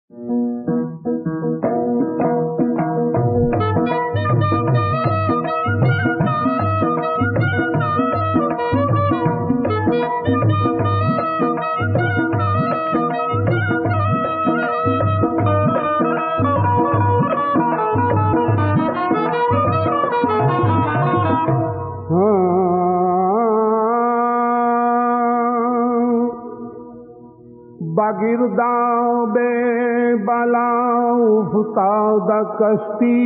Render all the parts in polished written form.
बगिरदाव बे बलाव फुतादा कश्ती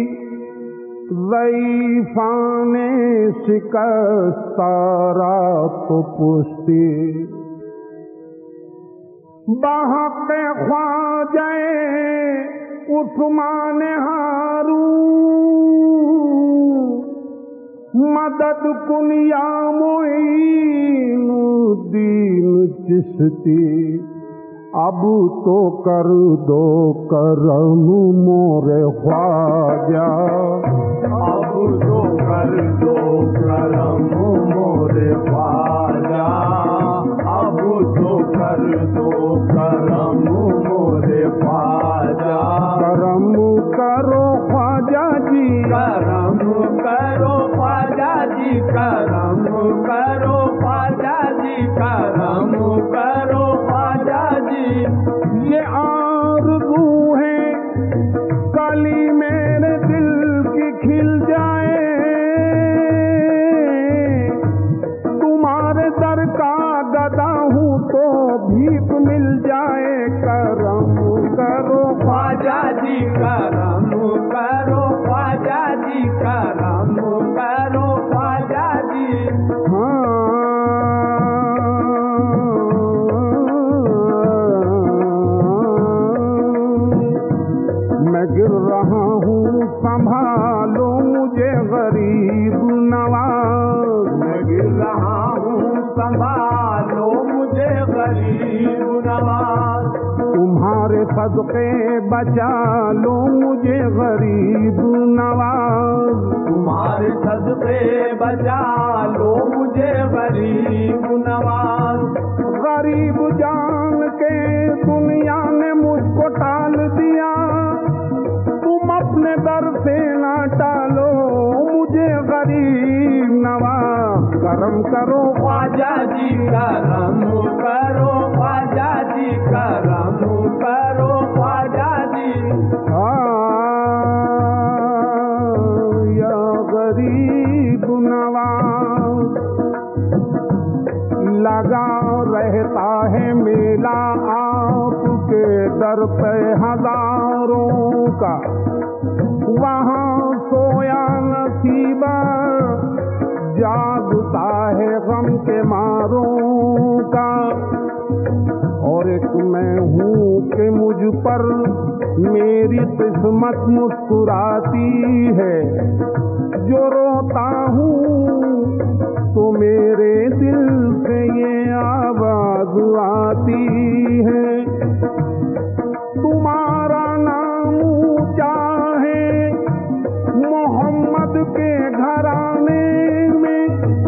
ज़ईफ़ाने शिकस्तारा को पुश्ती बहक़े ख्वाजे उस्मान हारून मदद कुन या मोइनुद्दीन चिश्ती अब तो कर दो करम मोरे ख्वाजा, अब तो कर दो करम मोरे ख्वाजा, अब तो कर दो करम मोरे ख्वाजा। करम करो ख्वाजा जी, करम करो ख्वाजा जी, करम करो ख्वाजा जी, करम करो ख्वाजा जी। ये आरज़ू है कली मेरे दिल की खिल जाए, तुम्हारे दर का गदा हूँ तो भीख मिल जाए। करम करो ख्वाजा जी, करम करो ख्वाजा जी, करम करो ख्वाजा जी। मैं गिर रहा हूँ संभालो मुझे गरीब नवाज, मैं गिर रहा हूँ संभालो मुझे गरीब नवाज। तुम्हारे सदके बचा लो मुझे गरीब नवाज, तुम्हारे सदके बचा लो मुझे गरीब नवाज। गरीब जान के दुनिया ने मुझको टाल दिया, तुम अपने दर से ना टालो मुझे गरीब नवाज। करम करो ख्वाजा जी, करम करो ख्वाजा जी, करम करो ख्वाजा जी। या गरीब नवाज, लगा रहता है मेला आपके दर पे हजारों का, वहाँ सोया नसीबा जागता है गम के मारों का। और एक मैं हूँ कि मुझ पर मेरी किस्मत मुस्कुराती है, जो रोता हूँ तो मेरे दिल से ये आवाज आती है। तुम्हारा नाम ऊंचा है मोहम्मद के घराने में,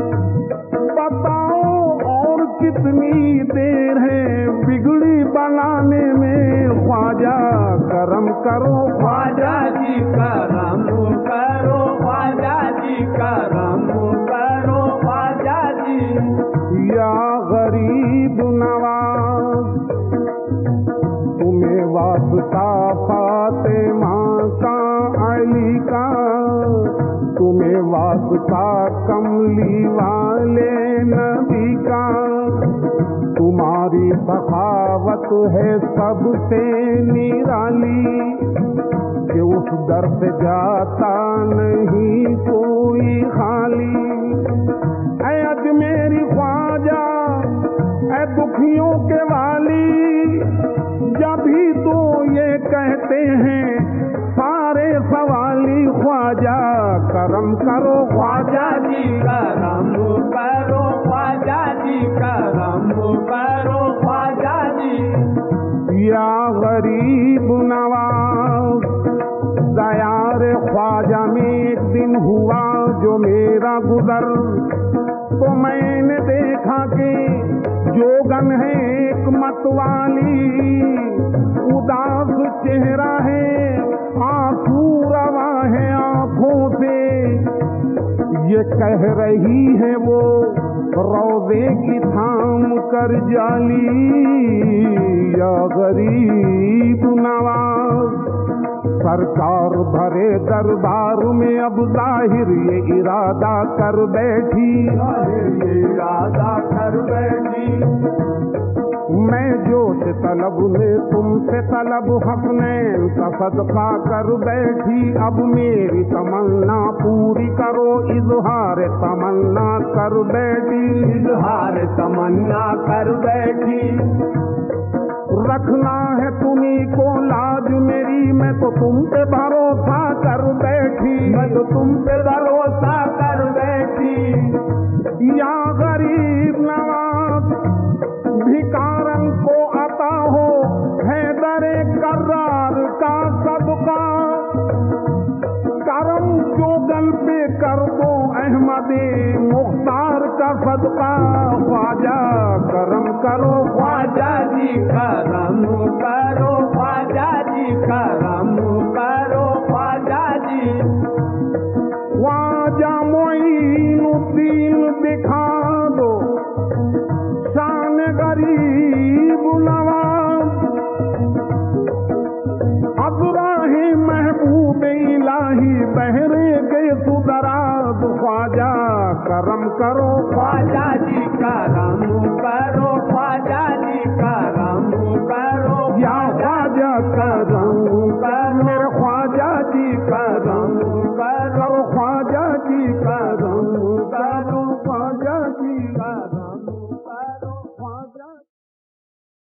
बताओ और कितनी देर है बिगड़ी बनाने में। ख्वाजा करम करो ख्वाजा जी, करम करो ख्वाजा जी, करम करो ख्वाजा जी। या गरीब नवाज, तुम्हें वास्ता फातिमा का अली का, तुम्हें वास्ता कमली वाले नबी का। तुम्हारी सखावत है सबसे निराली, कि उस दर से जाता नहीं कोई खाली। ऐ अजमेरी ख्वाजा, ऐ दुखियों के वाली, जब भी तो ये कहते हैं सारे सवाली। ख्वाजा करम करो ख्वाजा जी, करम करो ख्वाजा जी, करम करो ख्वाजा जी। या गरीब नवाज, दयार ख्वाजा में एक दिन हुआ जो मेरा गुजर, तो मैंने देखा कि जोगन है एक मतवाली, उदास चेहरा है, आंसू रवा है आंखों से। ये कह रही है वो रोज़े की थाम कर जाली, या गरीब नवाज। सरकार भरे दरबार में अब जाहिर ये इरादा कर बैठी, ये इरादा कर बैठी। मैं जोश तलब में तुमसे तलब हसनैन का सदका कर बैठी। अब मेरी तमन्ना पूरी करो, इजहार तमन्ना कर बैठी, इजहार तमन्ना कर बैठी। रखना है तुम्ही को लाज मेरी, मैं तो तुम पे भरोसा कर बैठी, मैं तो तुम पे भरोसा कर बैठी। या गरीब नवाज भिकारन को अता हो हैदरे करार का सदका। करम जोगल पे कर दो अहमदे मुख्तार का सदका। ख्वाजा करम करो, ख्वाजा जी करम करो, ख्वाजा जी करम करो, ख्वाजा जी। ख्वाजा मोइनुद्दीन दिखा दो शान गरीब नवाज। अब्राही महबूब इलाही बहरे के सुदराज। ख्वाजा करम करो, ख्वाजा जी करम करो।